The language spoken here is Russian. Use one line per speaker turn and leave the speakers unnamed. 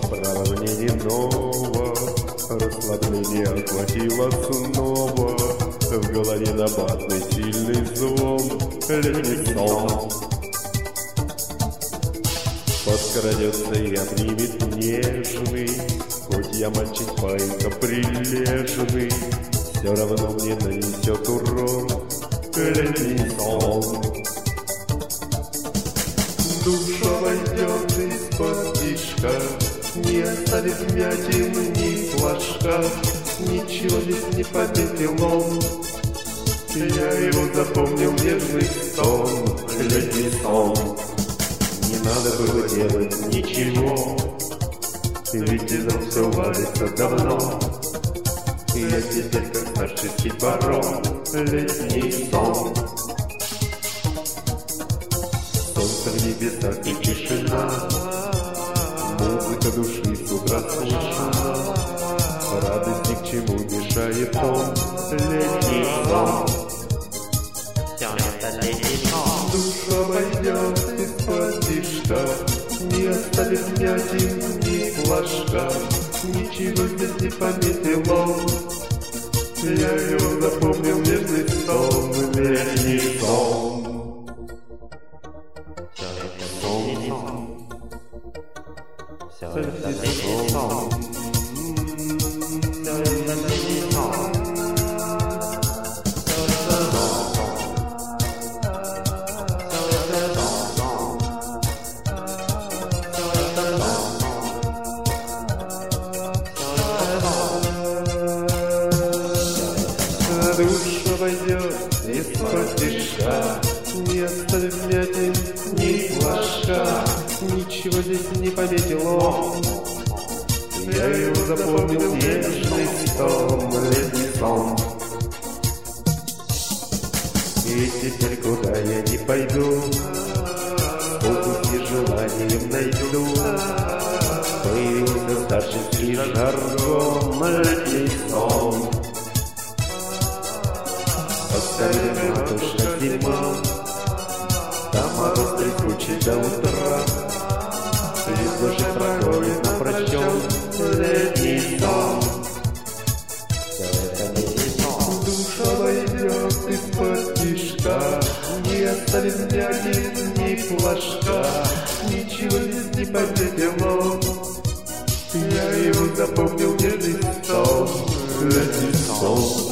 Поправление нового, расслабление охватило снова. В голове набатный сильный звон, летний сон. Подкрадется и обнимет нежный, хоть я мальчик паинька прилежный, все равно мне нанесет урон летний сон. Душа войдет из-под тишка, не оставит вмятин ни флажка, ничего здесь не пометил он. Я его запомнил нежный сон, летний сон. Не надо было делать ничего, ведь из рук все валится давно. Я теперь как старческий барон, летний сон. Солнце в небесах и тишина, музыка души с утра слышна. Радость ни к чему мешает он, летний сон.
Все это летний сон.
Душа войдет из-под тишка, не оставит вмятин ни флажка, ничего здесь не пометил он. Я его запомнил нежный сон, летний сон.
Все это летний сон. Все это летний сон. Все это летний сон.
Душа войдет из-под тишка, не оставит вмятин ни флажка, ничего здесь не пометил он. Я его запомнил нежный сон, летний сон. И теперь куда я не пойду, пути желанием найду. Появился старческий жаргон, летний сон. Оставим матушка зима, там мороз трескучий до утра. Весь же проходит напрочем летний сон.
Все это летний сон.
Душа войдет из-под тишка, не оставит вмятин ни флажка, ничего здесь не пометил он. Я его запомнил нежный сон, летний сон.